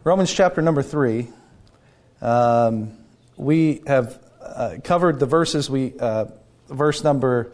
Romans chapter number 3. We have covered the verses. Verse number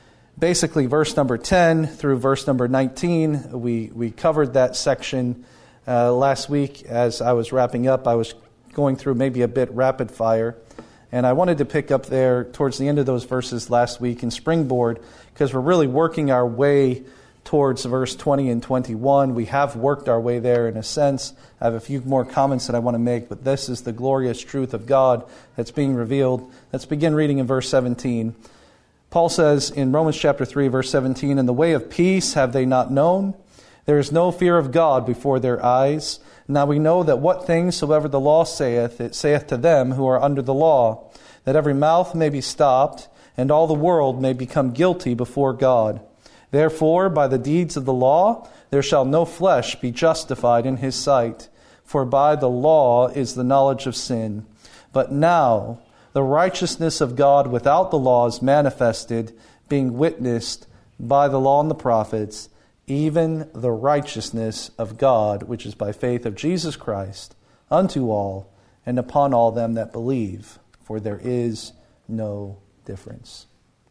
10 through verse number 19. We covered that section last week. As I was wrapping up, I was going through maybe a bit rapid fire, and I wanted to pick up there towards the end of those verses last week and springboard, because we're really working our way towards verse 20 and 21. We have worked our way there in a sense. I have a few more comments that I want to make, but this is the glorious truth of God that's being revealed. Let's begin reading in verse 17. Paul says in Romans chapter 3, verse 17, "In the way of peace have they not known? There is no fear of God before their eyes. Now we know that what things soever the law saith, it saith to them who are under the law, that every mouth may be stopped, and all the world may become guilty before God. Therefore, by the deeds of the law, there shall no flesh be justified in his sight. For by the law is the knowledge of sin. But now the righteousness of God without the law is manifested, being witnessed by the law and the prophets, even the righteousness of God, which is by faith of Jesus Christ, unto all, and upon all them that believe. For there is no difference."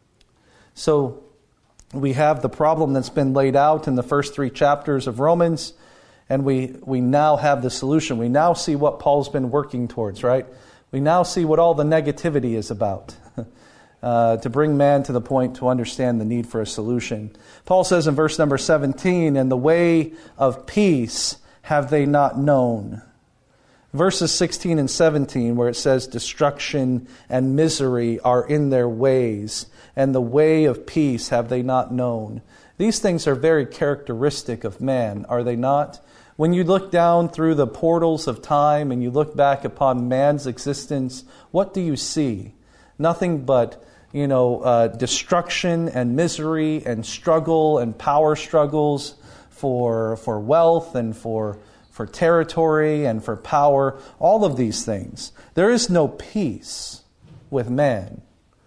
So, we have the problem that's been laid out in the first 3 chapters of Romans, and we now have the solution. We now see what Paul's been working towards, right? We now see what all the negativity is about, to bring man to the point to understand the need for a solution. Paul says in verse number 17, "In the way of peace have they not known." Verses 16 and 17, where it says destruction and misery are in their ways, and the way of peace have they not known. These things are very characteristic of man, are they not? When you look down through the portals of time and you look back upon man's existence, what do you see? Nothing but, destruction and misery and struggle and power struggles for wealth and for territory and for power, all of these things. There is no peace with man.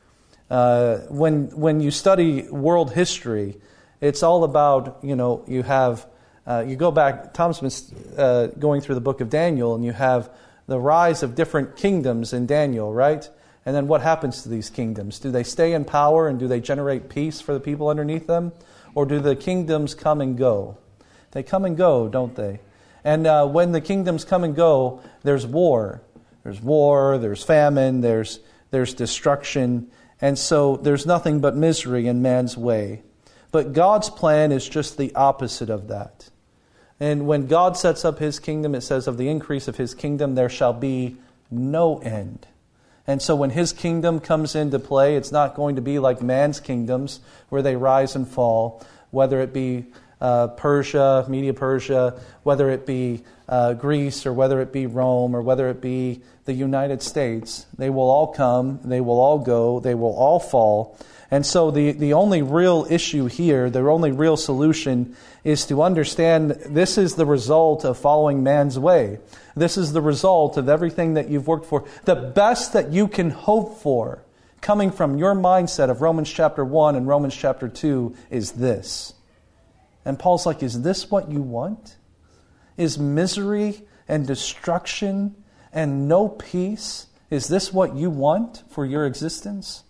When you study world history, it's all about, you go back, Tom Smith's going through the book of Daniel, and you have the rise of different kingdoms in Daniel, right? And then what happens to these kingdoms? Do they stay in power and do they generate peace for the people underneath them? Or do the kingdoms come and go? They come and go, don't they? And when the kingdoms come and go, there's war. There's war, there's famine, there's destruction. And so there's nothing but misery in man's way. But God's plan is just the opposite of that. And when God sets up His kingdom, it says of the increase of His kingdom, there shall be no end. And so when His kingdom comes into play, it's not going to be like man's kingdoms where they rise and fall, whether it be Persia, Media Persia, whether it be Greece, or whether it be Rome, or whether it be the United States. They will all come, they will all go, they will all fall. And so the only real issue here, the only real solution is to understand this is the result of following man's way. This is the result of everything that you've worked for. The best that you can hope for, coming from your mindset of Romans chapter 1 and Romans chapter 2, is this. And Paul's like, is this what you want? Is misery and destruction and no peace, is this what you want for your existence?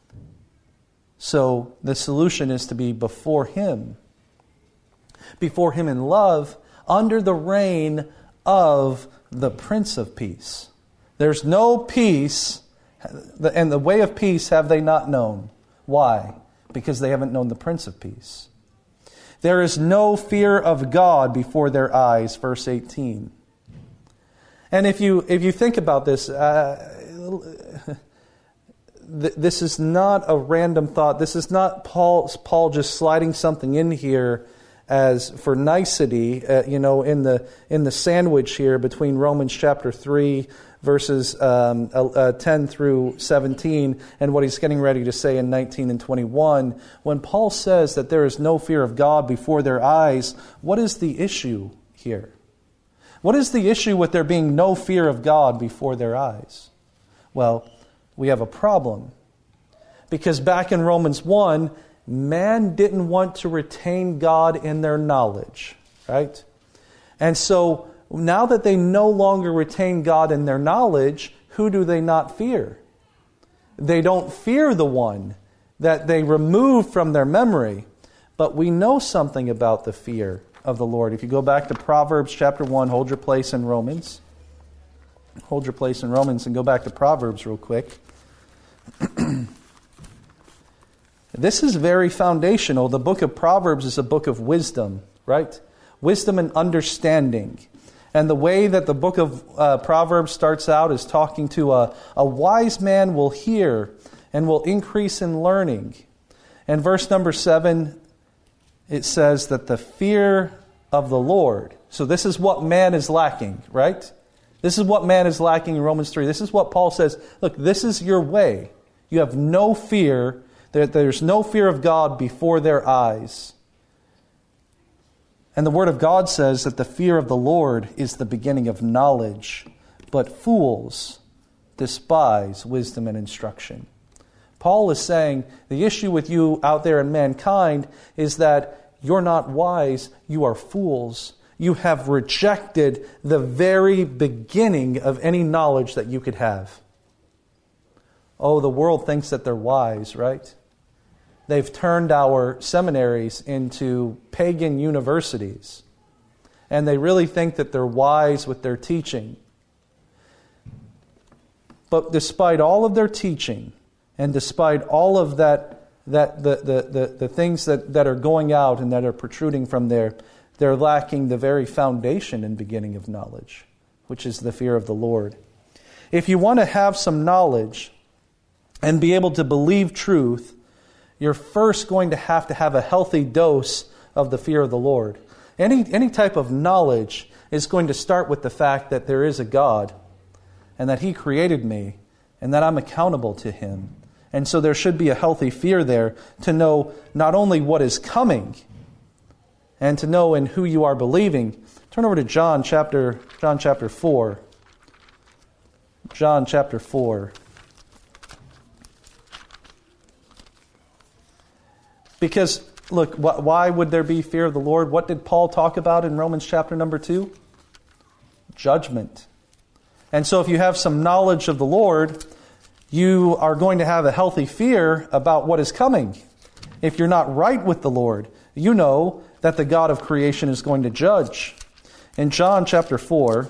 So the solution is to be before Him in love, under the reign of the Prince of Peace. There's no peace, and the way of peace have they not known. Why? Because they haven't known the Prince of Peace. There is no fear of God before their eyes, verse 18. And if you think about this, this is not a random thought. This is not Paul just sliding something in here as for nicety, in the sandwich here between Romans chapter 3, verses 10 through 17, and what he's getting ready to say in 19 and 21. When Paul says that there is no fear of God before their eyes, what is the issue here? What is the issue with there being no fear of God before their eyes? Well, we have a problem. Because back in Romans 1, man didn't want to retain God in their knowledge, right? And so now that they no longer retain God in their knowledge, who do they not fear? They don't fear the one that they remove from their memory. But we know something about the fear of the Lord. If you go back to Proverbs chapter 1, hold your place in Romans. Hold your place in Romans and go back to Proverbs real quick. This is very foundational. The book of Proverbs is a book of wisdom, right? Wisdom and understanding. And the way that the book of Proverbs starts out is talking to a wise man will hear and will increase in learning. And verse number 7, it says that the fear of the Lord. So this is what man is lacking, right? This is what man is lacking in Romans 3. This is what Paul says. Look, this is your way. You have no fear. There's no fear of God before their eyes. And the Word of God says that the fear of the Lord is the beginning of knowledge, but fools despise wisdom and instruction. Paul is saying the issue with you out there in mankind is that you're not wise, you are fools. You have rejected the very beginning of any knowledge that you could have. Oh, the world thinks that they're wise, right? They've turned our seminaries into pagan universities. And they really think that they're wise with their teaching. But despite all of their teaching, and despite all of the things that are going out and that are protruding from there, they're lacking the very foundation and beginning of knowledge, which is the fear of the Lord. If you want to have some knowledge and be able to believe truth, you're first going to have a healthy dose of the fear of the Lord. Any type of knowledge is going to start with the fact that there is a God and that He created me and that I'm accountable to Him. And so there should be a healthy fear there to know not only what is coming and to know in who you are believing. Turn over to John chapter 4. John chapter 4. Because, look, why would there be fear of the Lord? What did Paul talk about in Romans chapter number 2? Judgment. And so if you have some knowledge of the Lord, you are going to have a healthy fear about what is coming. If you're not right with the Lord, you know that the God of creation is going to judge. In John chapter 4,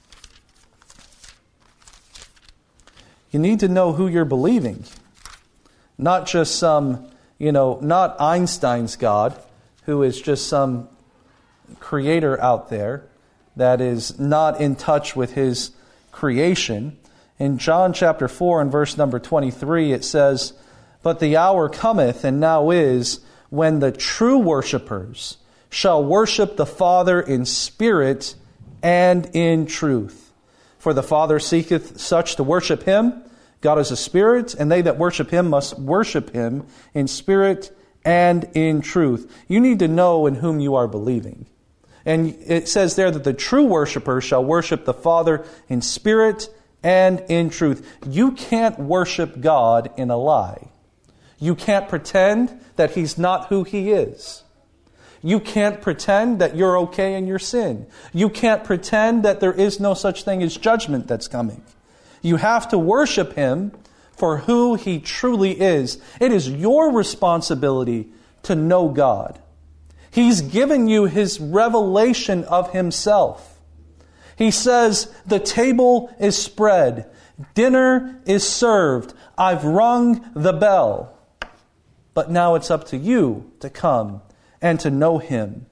you need to know who you're believing. Not just some, not Einstein's God, who is just some creator out there that is not in touch with His creation. In John chapter 4 and verse number 23, it says, "But the hour cometh, and now is, when the true worshipers shall worship the Father in spirit and in truth. For the Father seeketh such to worship Him. God is a spirit, and they that worship Him must worship Him in spirit and in truth." You need to know in whom you are believing. And it says there that the true worshipers shall worship the Father in spirit and in truth. You can't worship God in a lie. You can't pretend that He's not who He is. You can't pretend that you're okay in your sin. You can't pretend that there is no such thing as judgment that's coming. You have to worship Him for who He truly is. It is your responsibility to know God. He's given you His revelation of Himself. He says, the table is spread. Dinner is served. I've rung the bell. But now it's up to you to come and to know Him.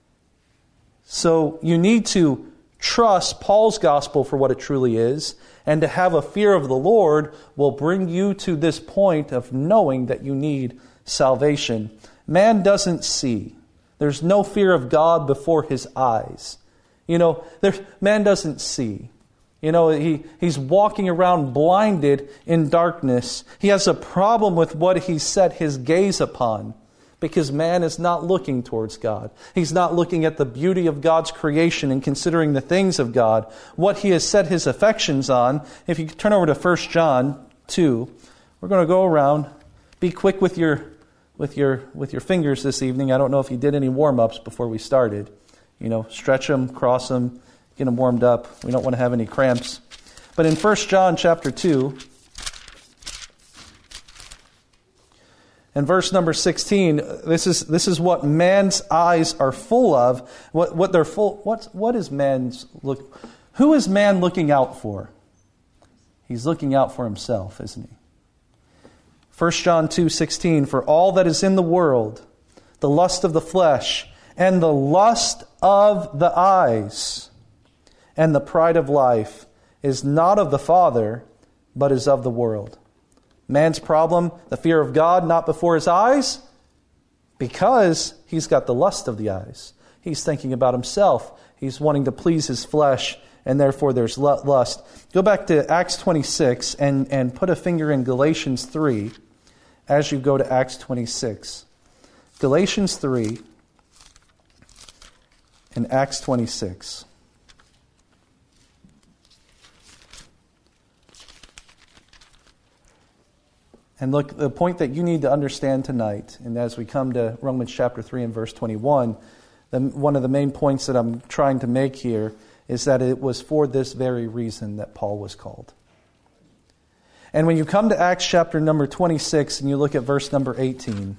So you need to trust Paul's gospel for what it truly is, and to have a fear of the Lord will bring you to this point of knowing that you need salvation. Man doesn't see. There's no fear of God before his eyes. Man doesn't see. He's walking around blinded in darkness. He has a problem with what he's set his gaze upon, because man is not looking towards God. He's not looking at the beauty of God's creation and considering the things of God. What he has set his affections on, if you turn over to 1 John 2, we're going to go around. Be quick with your fingers this evening. I don't know if you did any warm-ups before we started. Stretch them, cross them, Get them warmed up. We don't want to have any cramps. But in 1 John chapter 2, and verse number 16, this is what man's eyes are full of. What they're full. What is man's look? Who is man looking out for? He's looking out for himself, isn't he? 1 John 2:16, for all that is in the world, the lust of the flesh, and the lust of the eyes, and the pride of life, is not of the Father, but is of the world. Man's problem, the fear of God, not before his eyes, because he's got the lust of the eyes. He's thinking about himself. He's wanting to please his flesh, and therefore there's lust. Go back to Acts 26 and put a finger in Galatians 3 as you go to Acts 26. Galatians 3 and Acts 26. And look, the point that you need to understand tonight, and as we come to Romans chapter 3 and verse 21, one of the main points that I'm trying to make here is that it was for this very reason that Paul was called. And when you come to Acts chapter number 26 and you look at verse number 18,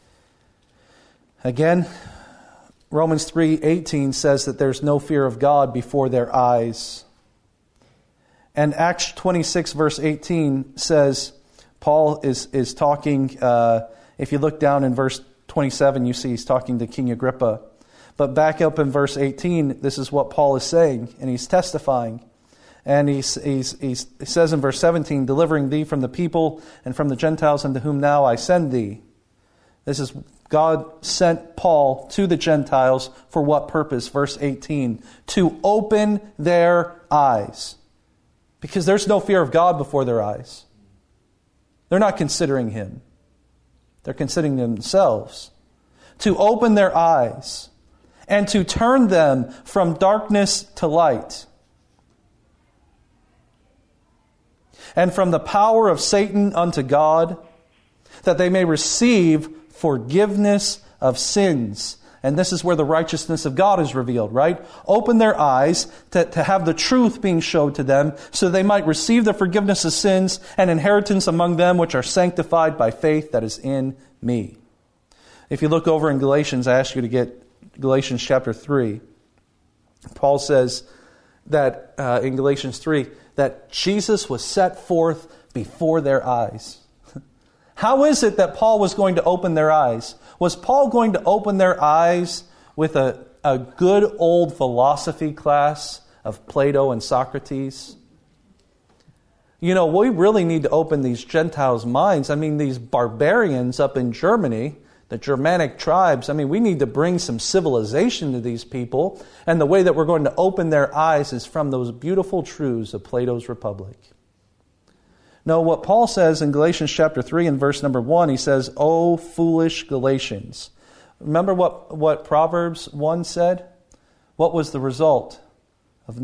again, Romans 3:18 says that there's no fear of God before their eyes. And Acts 26 verse 18 says, Paul is talking, if you look down in verse 27, you see he's talking to King Agrippa. But back up in verse 18, this is what Paul is saying, and he's testifying. And he says in verse 17, delivering thee from the people and from the Gentiles unto whom now I send thee. This is God sent Paul to the Gentiles for what purpose? Verse 18, to open their eyes. Because there's no fear of God before their eyes. They're not considering Him. They're considering themselves. To open their eyes and to turn them from darkness to light, and from the power of Satan unto God, that they may receive forgiveness of sins. And this is where the righteousness of God is revealed, right? Open their eyes to have the truth being showed to them, so they might receive the forgiveness of sins and inheritance among them which are sanctified by faith that is in me. If you look over in Galatians, I ask you to get Galatians chapter 3. Paul says that in Galatians 3, that Jesus was set forth before their eyes. How is it that Paul was going to open their eyes? Was Paul going to open their eyes with a good old philosophy class of Plato and Socrates? You know, we really need to open these Gentiles' minds. I mean, these barbarians up in Germany, the Germanic tribes, I mean, we need to bring some civilization to these people. And the way that we're going to open their eyes is from those beautiful truths of Plato's Republic. No, what Paul says in Galatians chapter 3 and verse number 1, he says, "O foolish Galatians." Remember what Proverbs 1 said? What was the result of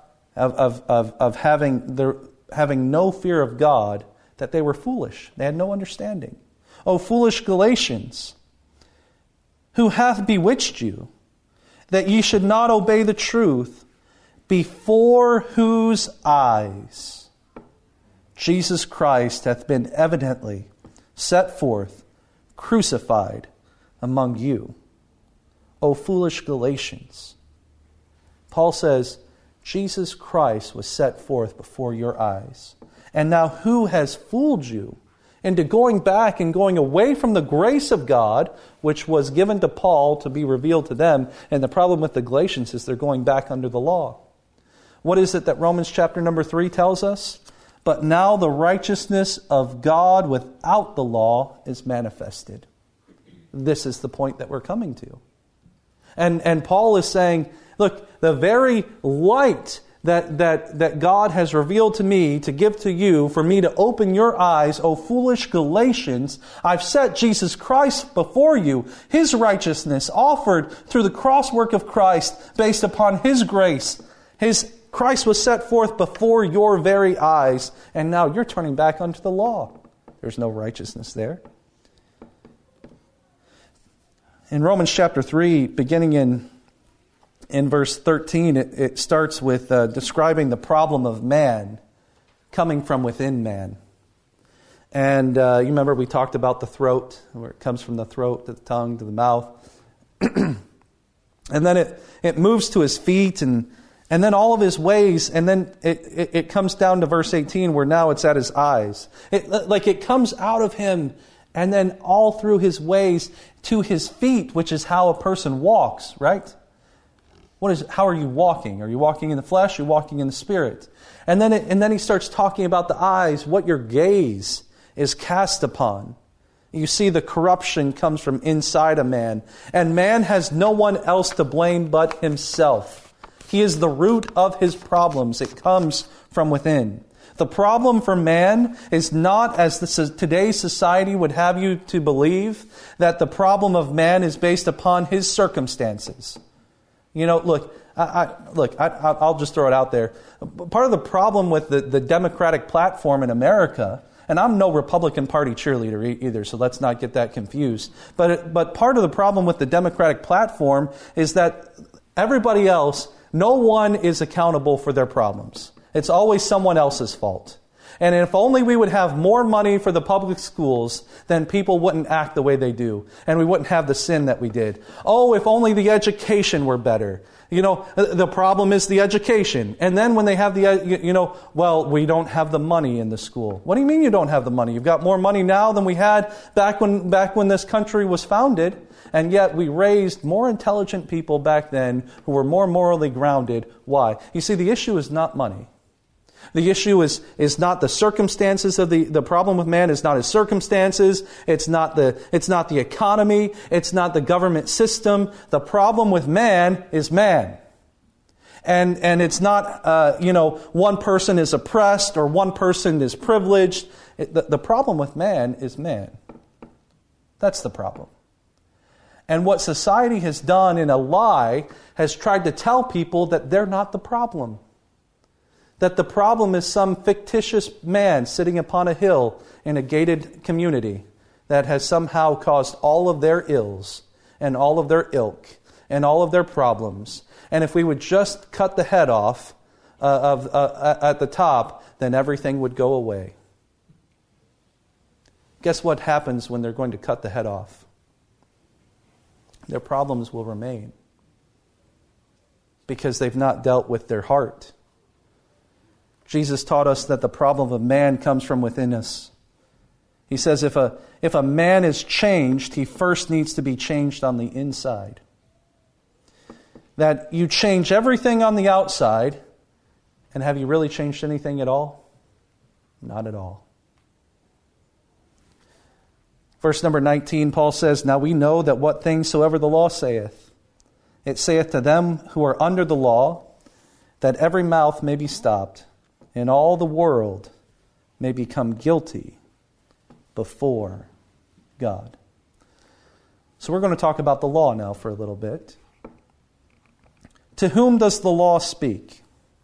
having no fear of God? That they were foolish. They had no understanding. O foolish Galatians, who hath bewitched you, that ye should not obey the truth, before whose eyes Jesus Christ hath been evidently set forth, crucified among you. O foolish Galatians. Paul says, Jesus Christ was set forth before your eyes. And now who has fooled you into going back and going away from the grace of God, which was given to Paul to be revealed to them? And the problem with the Galatians is they're going back under the law. What is it that Romans chapter number 3 tells us? But now the righteousness of God without the law is manifested. This is the point that we're coming to. And Paul is saying, look, the very light that God has revealed to me to give to you, for me to open your eyes, O foolish Galatians, I've set Jesus Christ before you, His righteousness offered through the cross work of Christ based upon His grace. Christ was set forth before your very eyes, and now you're turning back unto the law. There's no righteousness there. In Romans chapter 3, beginning in in verse 13, it starts with describing the problem of man coming from within man. And you remember we talked about the throat, where it comes from the throat to the tongue to the mouth. And then it moves to his feet and then all of his ways. And then it comes down to verse 18 where now it's at his eyes. It comes out of him and then all through his ways to his feet, which is how a person walks, right? How are you walking? Are you walking in the flesh? Are you walking in the spirit? And then he starts talking about the eyes, what your gaze is cast upon. You see the corruption comes from inside a man. And man has no one else to blame but himself. He is the root of his problems. It comes from within. The problem for man is not, as today's society would have you to believe, that the problem of man is based upon his circumstances. You know, look, I'll just throw it out there. Part of the problem with the Democratic platform in America, and I'm no Republican Party cheerleader either, so let's not get that confused. But part of the problem with the Democratic platform is that everybody else, no one is accountable for their problems. It's always someone else's fault. And if only we would have more money for the public schools, then people wouldn't act the way they do. And we wouldn't have the sin that we did. Oh, if only the education were better. You know, the problem is the education. And then when they have well, we don't have the money in the school. What do you mean you don't have the money? You've got more money now than we had back when this country was founded. And yet we raised more intelligent people back then who were more morally grounded. Why? You see, the issue is not money. The issue is not the circumstances of the problem with man is not his circumstances. It's not the economy. It's not the government system. The problem with man is man. And it's not, one person is oppressed or one person is privileged. The problem with man is man. That's the problem. And what society has done in a lie has tried to tell people that they're not the problem. That the problem is some fictitious man sitting upon a hill in a gated community that has somehow caused all of their ills and all of their ilk and all of their problems. And if we would just cut the head off at the top, then everything would go away. Guess what happens when they're going to cut the head off? Their problems will remain because they've not dealt with their heart. Jesus taught us that the problem of man comes from within us. He says if a man is changed, he first needs to be changed on the inside. That you change everything on the outside, and have you really changed anything at all? Not at all. Verse number 19, Paul says, "Now we know that what things soever the law saith, it saith to them who are under the law, that every mouth may be stopped, and all the world may become guilty before God." So we're going to talk about the law now for a little bit. To whom does the law speak?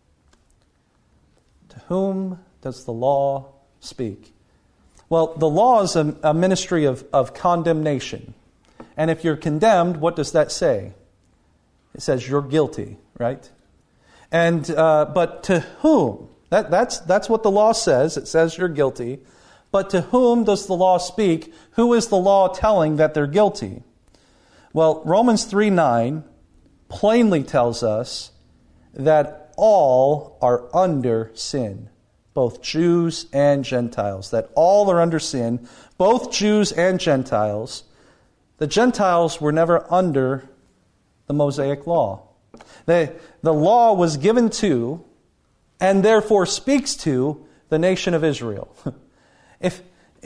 To whom does the law speak? Well, the law is a ministry of condemnation. And if you're condemned, what does that say? It says you're guilty, right? And but to whom? That's what the law says. It says you're guilty. But to whom does the law speak? Who is the law telling that they're guilty? Well, Romans 3:9 plainly tells us that all are under sin, both Jews and Gentiles. That all are under sin, both Jews and Gentiles. The Gentiles were never under the Mosaic law. The law was given to, and therefore speaks to, the nation of Israel. If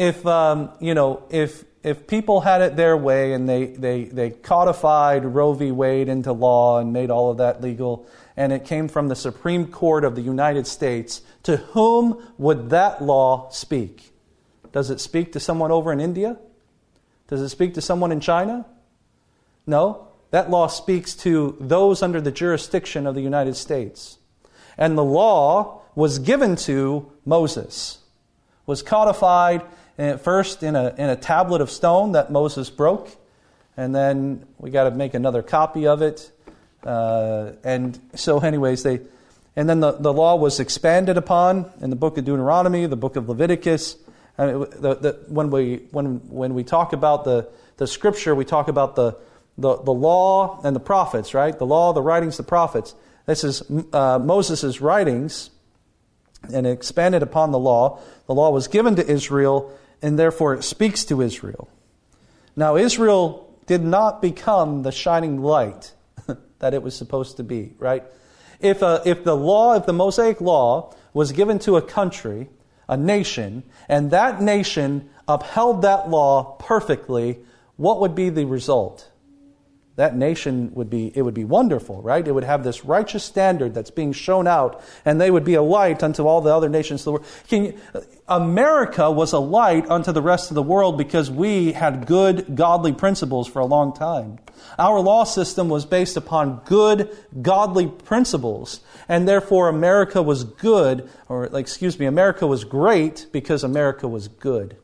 people had it their way and they codified Roe v. Wade into law and made all of that legal, and it came from the Supreme Court of the United States, to whom would that law speak? Does it speak to someone over in India? Does it speak to someone in China? No. That law speaks to those under the jurisdiction of the United States. And the law was given to Moses, was codified first in a tablet of stone that Moses broke, and then we got to make another copy of it And so anyways, and then the law was expanded upon in the book of Deuteronomy, the book of Leviticus. When we talk about the Scripture, we talk about the law and the prophets, right? The law, the writings, the prophets. This is Moses' writings, and it expanded upon the law. The law was given to Israel, and therefore it speaks to Israel. Now, Israel did not become the shining light that it was supposed to be, right? If the Mosaic law was given to a country, a nation, and that nation upheld that law perfectly, what would be the result? That nation would be wonderful, right? It would have this righteous standard that's being shown out, and they would be a light unto all the other nations of the world. America was a light unto the rest of the world because we had good, godly principles for a long time. Our law system was based upon good, godly principles, and therefore America was good, America was great because America was good.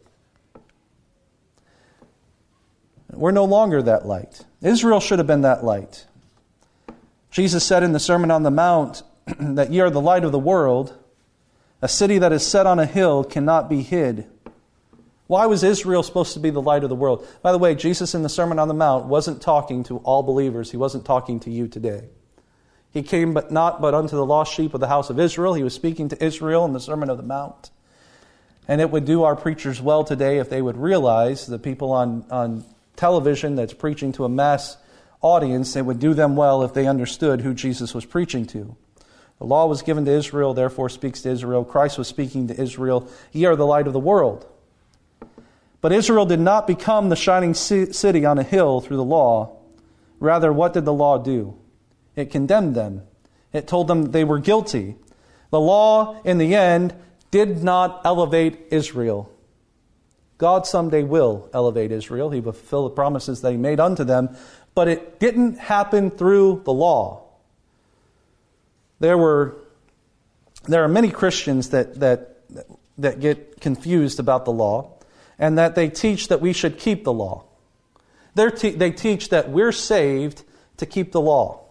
We're no longer that light. Israel should have been that light. Jesus said in the Sermon on the Mount that ye are the light of the world. A city that is set on a hill cannot be hid. Why was Israel supposed to be the light of the world? By the way, Jesus in the Sermon on the Mount wasn't talking to all believers. He wasn't talking to you today. He came but unto the lost sheep of the house of Israel. He was speaking to Israel in the Sermon on the Mount. And it would do our preachers well today if they would realize the people on television that's preaching to a mass audience, it would do them well if they understood who Jesus was preaching to. The law was given to Israel, therefore speaks to Israel. Christ was speaking to Israel. Ye are the light of the world. But Israel did not become the shining city on a hill through the law. Rather, what did the law do? It condemned them. It told them they were guilty. The law, in the end, did not elevate Israel. God someday will elevate Israel. He will fulfill the promises that He made unto them. But it didn't happen through the law. There are many Christians that get confused about the law, and that they teach that we should keep the law. They teach that we're saved to keep the law.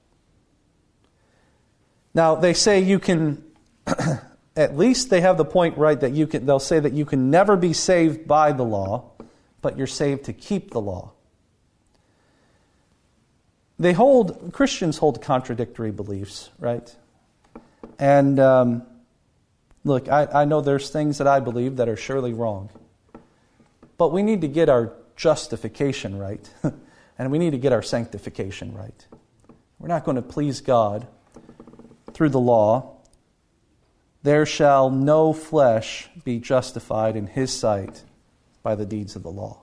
Now, they say you can... At least they have the point right that they'll say that you can never be saved by the law, but you're saved to keep the law. Christians hold contradictory beliefs, right? And look, I know there's things that I believe that are surely wrong. But we need to get our justification right. And we need to get our sanctification right. We're not going to please God through the law. There shall no flesh be justified in His sight by the deeds of the law.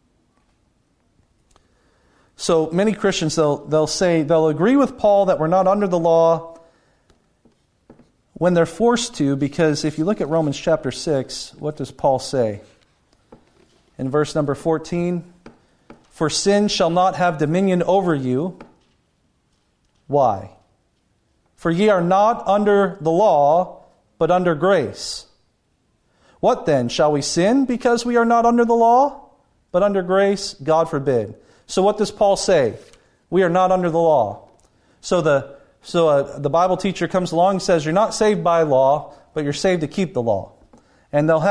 So many Christians, they'll agree with Paul that we're not under the law when they're forced to, because if you look at Romans chapter 6, what does Paul say? In verse number 14, for sin shall not have dominion over you. Why? For ye are not under the law, but under grace. What then? Shall we sin because we are not under the law, but under grace? God forbid. So what does Paul say? We are not under the law. So the Bible teacher comes along and says, you're not saved by law, but you're saved to keep the law. And they'll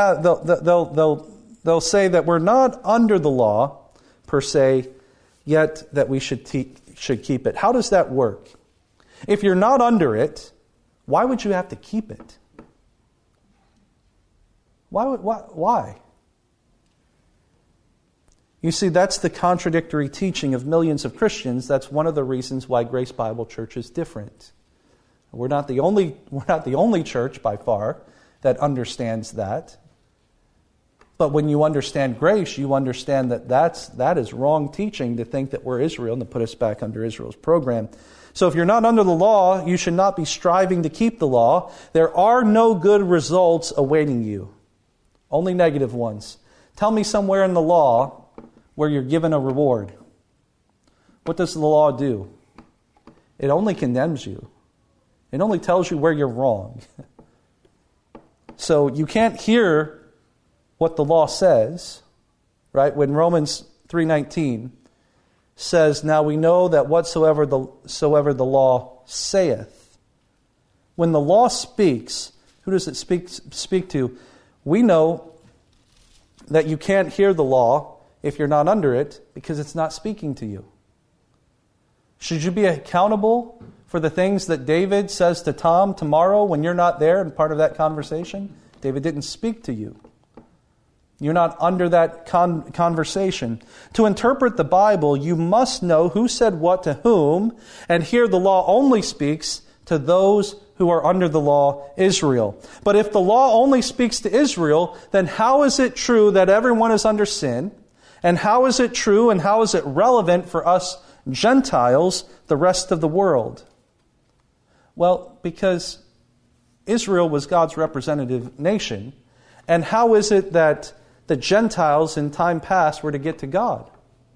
say that we're not under the law per se, yet that we should keep it. How does that work? If you're not under it, why would you have to keep it? Why? You see, that's the contradictory teaching of millions of Christians. That's one of the reasons why Grace Bible Church is different. We're not the only church by far that understands that. But when you understand grace, you understand that is wrong teaching to think that we're Israel and to put us back under Israel's program. So if you're not under the law, you should not be striving to keep the law. There are no good results awaiting you. Only negative ones. Tell me somewhere in the law where you're given a reward. What does the law do? It only condemns you. It only tells you where you're wrong. So you can't hear what the law says, right? When Romans 3:19 says, now we know that whatsoever the law saith. When the law speaks, who does it speak to? We know that you can't hear the law if you're not under it because it's not speaking to you. Should you be accountable for the things that David says to Tom tomorrow when you're not there and part of that conversation? David didn't speak to you. You're not under that conversation. To interpret the Bible, you must know who said what to whom, and here the law only speaks to those who are under the law, Israel. But if the law only speaks to Israel, then how is it true that everyone is under sin? And how is it true and how is it relevant for us Gentiles, the rest of the world? Well, because Israel was God's representative nation. And how is it that the Gentiles in time past were to get to God?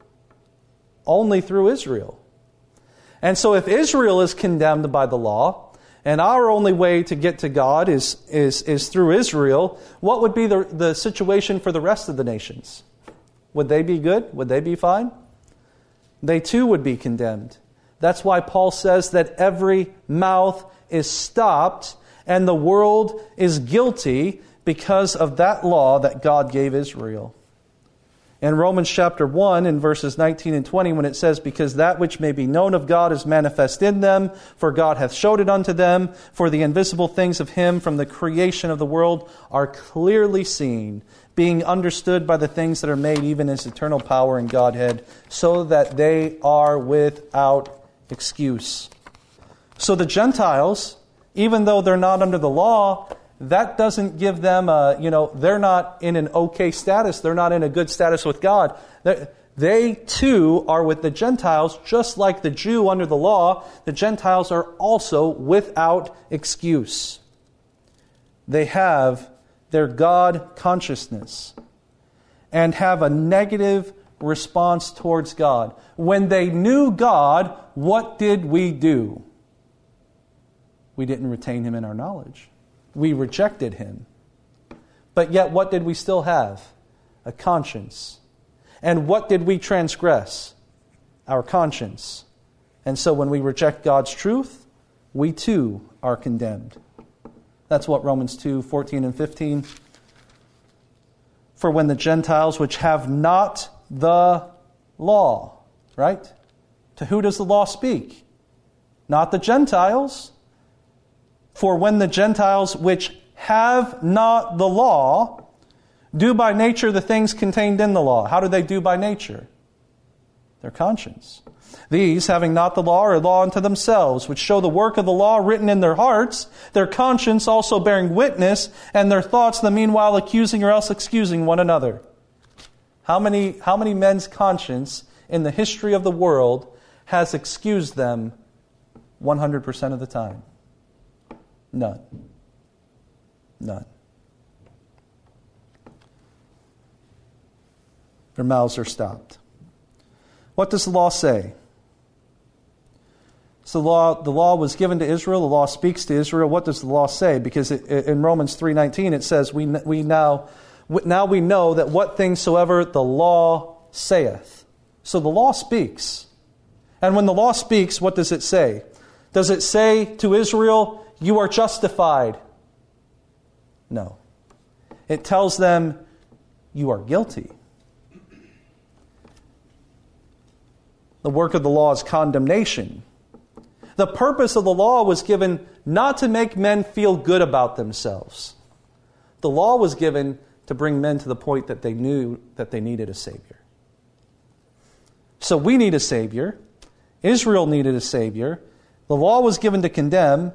Only through Israel. And so if Israel is condemned by the law, and our only way to get to God is through Israel, what would be the situation for the rest of the nations? Would they be good? Would they be fine? They too would be condemned. That's why Paul says that every mouth is stopped and the world is guilty because of that law that God gave Israel. In Romans chapter 1, in verses 19 and 20, when it says, because that which may be known of God is manifest in them, for God hath showed it unto them, for the invisible things of Him from the creation of the world are clearly seen, being understood by the things that are made, even His eternal power and Godhead, so that they are without excuse. So the Gentiles, even though they're not under the law, that doesn't give them they're not in an okay status. They're not in a good status with God. They too are with the Gentiles, just like the Jew under the law. The Gentiles are also without excuse. They have their God consciousness and have a negative response towards God. When they knew God, what did we do? We didn't retain Him in our knowledge. We rejected Him. But yet what did we still have? A conscience. And what did we transgress? Our conscience. And so when we reject God's truth, we too are condemned. That's what Romans 2:14 and 15. For when the Gentiles which have not the law, right? To who does the law speak? Not the Gentiles. For when the Gentiles which have not the law do by nature the things contained in the law. How do they do by nature? Their conscience. These, having not the law, are a law unto themselves, which show the work of the law written in their hearts, their conscience also bearing witness, and their thoughts the meanwhile accusing or else excusing one another. How many men's conscience in the history of the world has excused them 100% of the time? None. None. Their mouths are stopped. What does the law say? So the law was given to Israel. The law speaks to Israel. What does the law say? Because in Romans 3:19 it says, we now we know that what things soever the law saith. So the law speaks. And when the law speaks, what does it say? Does it say to Israel, you are justified? No. It tells them, you are guilty. The work of the law is condemnation. The purpose of the law was given not to make men feel good about themselves. The law was given to bring men to the point that they knew that they needed a Savior. So we need a Savior. Israel needed a Savior. The law was given to condemn.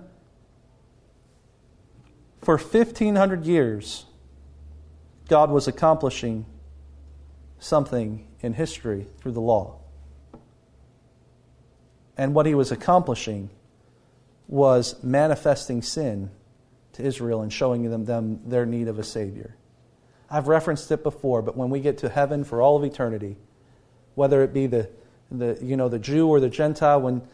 For 1,500 years, God was accomplishing something in history through the law. And what He was accomplishing was manifesting sin to Israel and showing them their need of a Savior. I've referenced it before, but when we get to heaven for all of eternity, whether it be the Jew or the Gentile,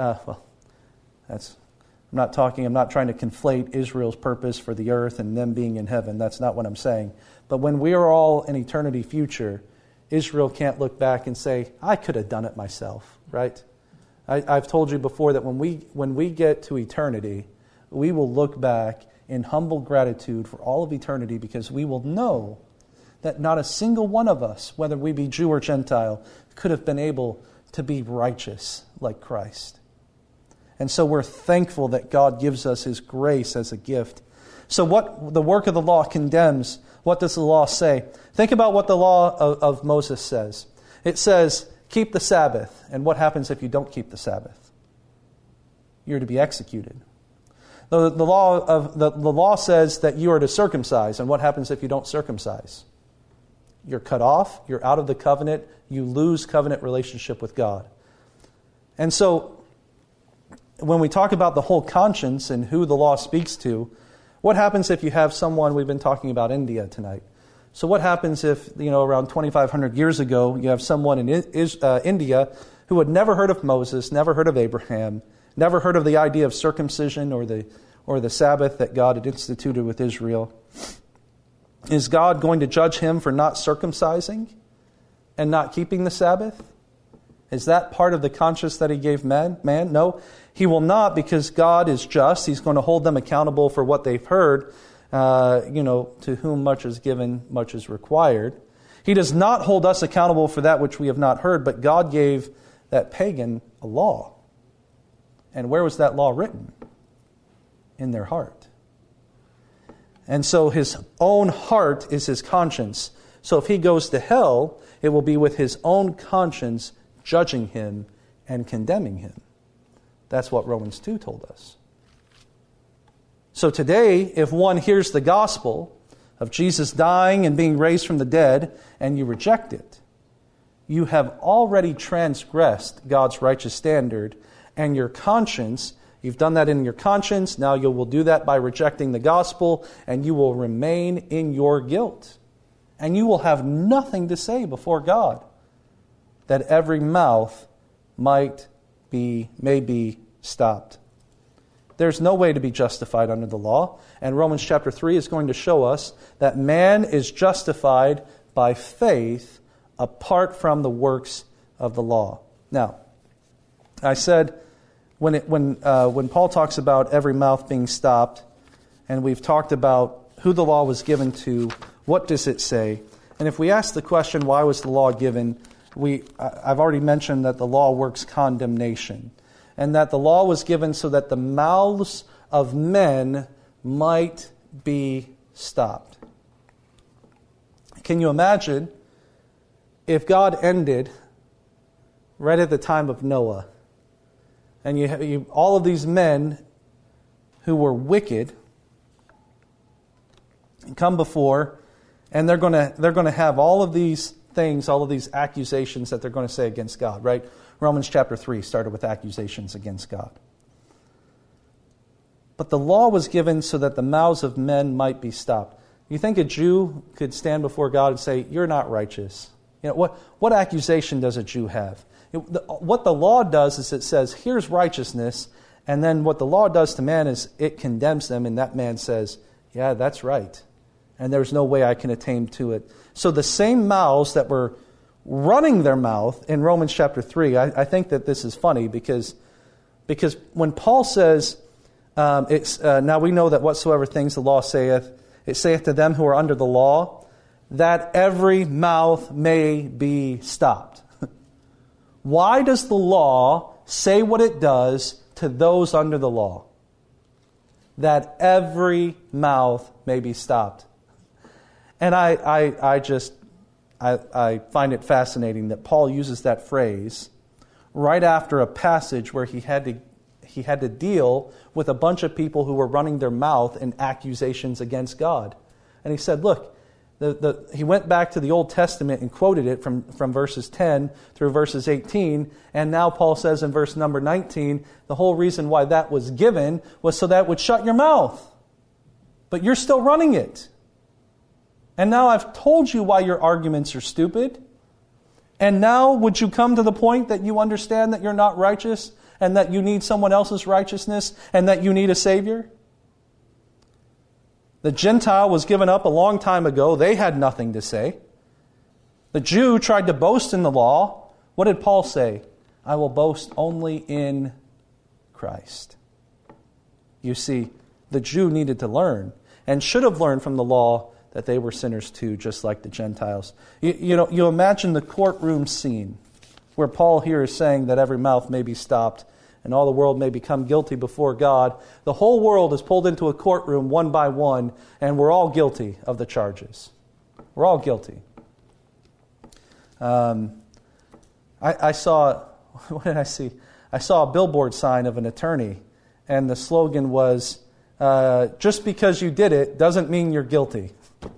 I'm not trying to conflate Israel's purpose for the earth and them being in heaven. That's not what I'm saying. But when we are all in eternity future, Israel can't look back and say, I could have done it myself, right? I've told you before that when we get to eternity, we will look back in humble gratitude for all of eternity, because we will know that not a single one of us, whether we be Jew or Gentile, could have been able to be righteous like Christ. And so we're thankful that God gives us His grace as a gift. So what the work of the law condemns, what does the law say? Think about what the law of Moses says. It says, keep the Sabbath. And what happens if you don't keep the Sabbath? You're to be executed. The law says that you are to circumcise. And what happens if you don't circumcise? You're cut off. You're out of the covenant. You lose covenant relationship with God. And so when we talk about the whole conscience and who the law speaks to, what happens if you have someone, we've been talking about India tonight. So what happens if, around 2,500 years ago, you have someone in India who had never heard of Moses, never heard of Abraham, never heard of the idea of circumcision or the Sabbath that God had instituted with Israel? Is God going to judge him for not circumcising and not keeping the Sabbath? Is that part of the conscience that He gave man? No, He will not, because God is just. He's going to hold them accountable for what they've heard. To whom much is given, much is required. He does not hold us accountable for that which we have not heard, but God gave that pagan a law. And where was that law written? In their heart. And so his own heart is his conscience. So if he goes to hell, it will be with his own conscience judging him and condemning him. That's what Romans 2 told us. So today, if one hears the gospel of Jesus dying and being raised from the dead, and you reject it, you have already transgressed God's righteous standard, and your conscience, you've done that in your conscience, now you will do that by rejecting the gospel, and you will remain in your guilt. And you will have nothing to say before God, that every mouth may be stopped. There's no way to be justified under the law. And Romans chapter 3 is going to show us that man is justified by faith apart from the works of the law. Now, I said when Paul talks about every mouth being stopped, and we've talked about who the law was given to, what does it say? And if we ask the question, why was the law given? I've already mentioned that the law works condemnation, and that the law was given so that the mouths of men might be stopped. Can you imagine if God ended right at the time of Noah, and you all of these men who were wicked come before, and they're going to have all of these things, all of these accusations that they're going to say against God, right? Romans chapter 3 started with accusations against God. But the law was given so that the mouths of men might be stopped. You think a Jew could stand before God and say, you're not righteous? What accusation does a Jew have? What the law does is it says, here's righteousness, and then what the law does to man is it condemns them, and that man says, yeah, that's right. And there's no way I can attain to it. So the same mouths that were running their mouth in Romans chapter 3, I think that this is funny because when Paul says, now we know that whatsoever things the law saith, it saith to them who are under the law, that every mouth may be stopped. Why does the law say what it does to those under the law? That every mouth may be stopped. And I find it fascinating that Paul uses that phrase right after a passage where he had to deal with a bunch of people who were running their mouth in accusations against God. And he said, look, he went back to the Old Testament and quoted it from verses 10 through verses 18. And now Paul says in verse number 19, the whole reason why that was given was so that it would shut your mouth. But you're still running it. And now I've told you why your arguments are stupid. And now would you come to the point that you understand that you're not righteous and that you need someone else's righteousness and that you need a Savior? The Gentile was given up a long time ago. They had nothing to say. The Jew tried to boast in the law. What did Paul say? I will boast only in Christ. You see, the Jew needed to learn and should have learned from the law that they were sinners too, just like the Gentiles. You imagine the courtroom scene where Paul here is saying that every mouth may be stopped and all the world may become guilty before God. The whole world is pulled into a courtroom one by one, and we're all guilty of the charges. We're all guilty. I saw, what did I see? I saw a billboard sign of an attorney, and the slogan was, just because you did it doesn't mean you're guilty.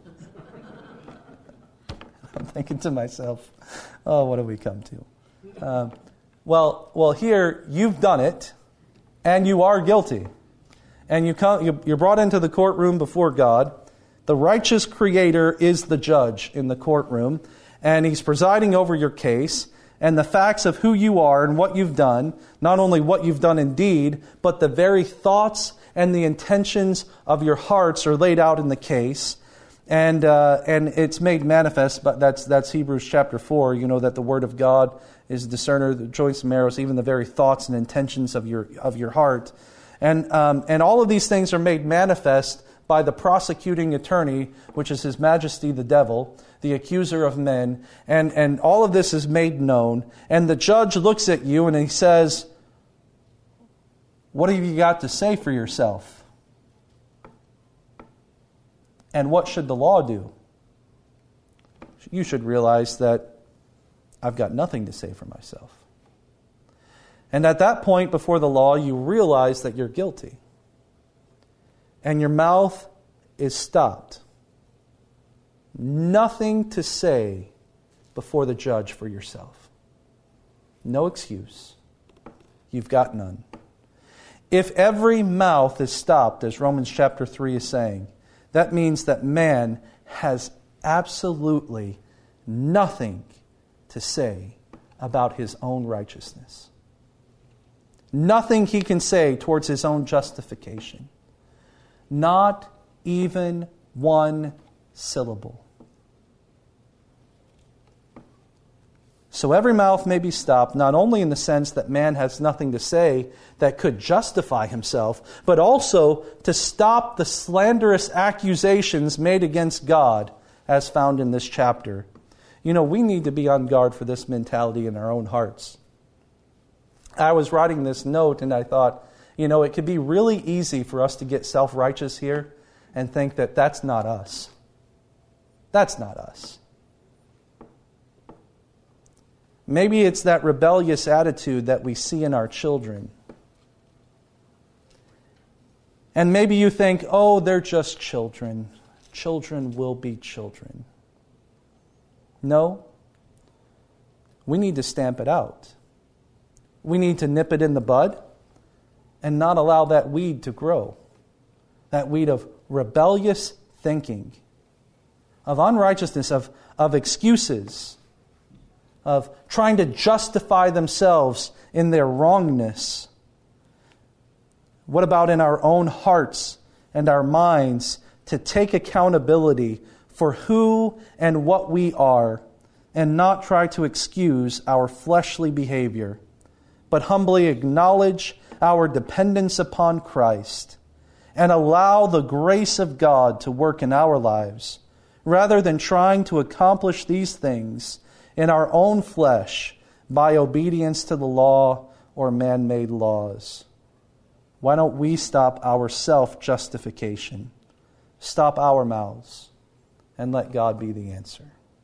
I'm thinking to myself, oh, what have we come to? Well, here you've done it, and you are guilty, and you're brought into the courtroom before God. The righteous Creator is the judge in the courtroom, and He's presiding over your case. And the facts of who you are and what you've done, not only what you've done in deed, but the very thoughts and the intentions of your hearts are laid out in the case. And it's made manifest, but that's Hebrews chapter 4, that the Word of God is a discerner of the joints and marrows, even the very thoughts and intentions of your heart. And all of these things are made manifest by the prosecuting attorney, which is His Majesty the devil, the accuser of men, and all of this is made known. And the judge looks at you and he says, what have you got to say for yourself? And what should the law do? You should realize that I've got nothing to say for myself. And at that point before the law, you realize that you're guilty. And your mouth is stopped. Nothing to say before the judge for yourself. No excuse. You've got none. If every mouth is stopped, as Romans chapter 3 is saying, that means that man has absolutely nothing to say about his own righteousness. Nothing he can say towards his own justification. Not even one syllable. So every mouth may be stopped, not only in the sense that man has nothing to say that could justify himself, but also to stop the slanderous accusations made against God, as found in this chapter. We need to be on guard for this mentality in our own hearts. I was writing this note and I thought, it could be really easy for us to get self-righteous here and think that that's not us. That's not us. Maybe it's that rebellious attitude that we see in our children. And maybe you think, oh, they're just children. Children will be children. No. We need to stamp it out. We need to nip it in the bud and not allow that weed to grow. That weed of rebellious thinking, of unrighteousness, of excuses, of trying to justify themselves in their wrongness. What about in our own hearts and our minds to take accountability for who and what we are and not try to excuse our fleshly behavior, but humbly acknowledge our dependence upon Christ and allow the grace of God to work in our lives, rather than trying to accomplish these things in our own flesh by obedience to the law or man-made laws. Why don't we stop our self-justification, stop our mouths, and let God be the answer?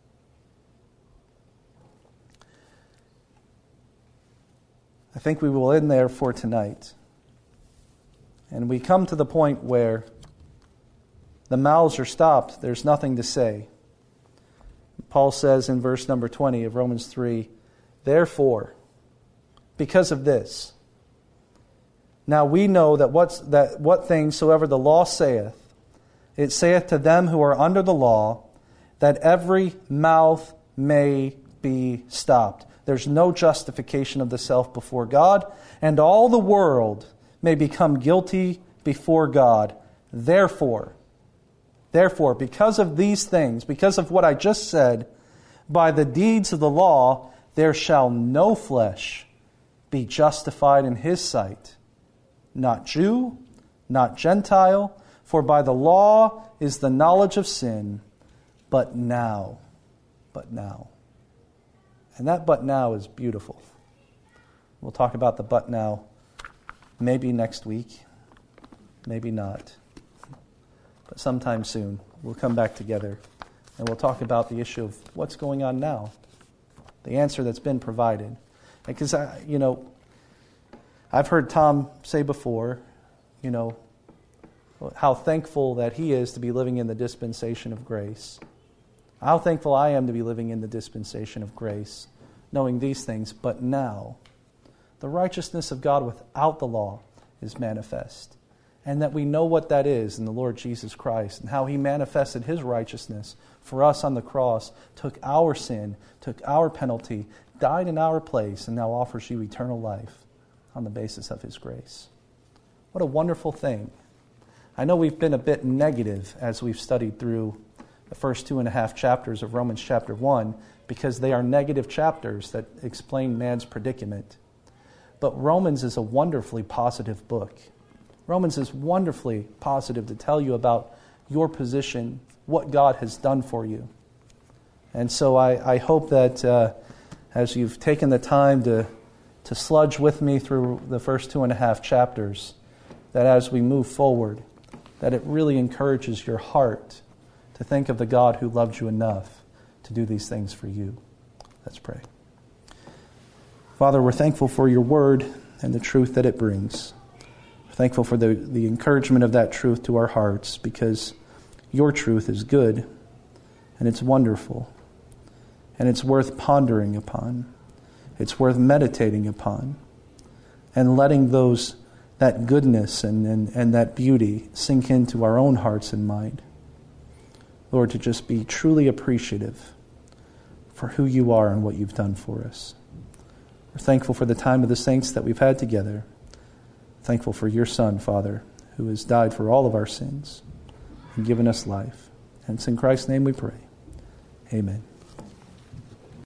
I think we will end there for tonight. And we come to the point where the mouths are stopped. There's nothing to say. Paul says in verse number 20 of Romans 3, therefore, because of this, now we know that what things soever the law saith, it saith to them who are under the law, that every mouth may be stopped. There's no justification of the self before God, and all the world may become guilty before God. Therefore, because of these things, because of what I just said, By the deeds of the law, there shall no flesh be justified in his sight, not Jew, not Gentile, for by the law is the knowledge of sin, but now. And that but now is beautiful. We'll talk about the but now maybe next week, maybe not. But sometime soon, we'll come back together and we'll talk about the issue of what's going on now, the answer that's been provided. Because, I've heard Tom say before, how thankful that he is to be living in the dispensation of grace. How thankful I am to be living in the dispensation of grace, knowing these things. But now, the righteousness of God without the law is manifest. And that we know what that is in the Lord Jesus Christ, and how he manifested his righteousness for us on the cross, took our sin, took our penalty, died in our place, and now offers you eternal life on the basis of his grace. What a wonderful thing. I know we've been a bit negative as we've studied through the first 2.5 chapters of Romans chapter 1, because they are negative chapters that explain man's predicament. But Romans is a wonderfully positive book. Romans is wonderfully positive to tell you about your position, what God has done for you. And so I hope that as you've taken the time to sludge with me through the first 2.5 chapters, that as we move forward, that it really encourages your heart to think of the God who loved you enough to do these things for you. Let's pray. Father, we're thankful for your word and the truth that it brings. We're thankful for the encouragement of that truth to our hearts, because your truth is good and it's wonderful and it's worth pondering upon. It's worth meditating upon and letting that goodness and that beauty sink into our own hearts and mind. Lord, to just be truly appreciative for who you are and what you've done for us. We're thankful for the time of the saints that we've had together. Thankful for your Son, Father, who has died for all of our sins and given us life. And it's in Christ's name we pray. Amen.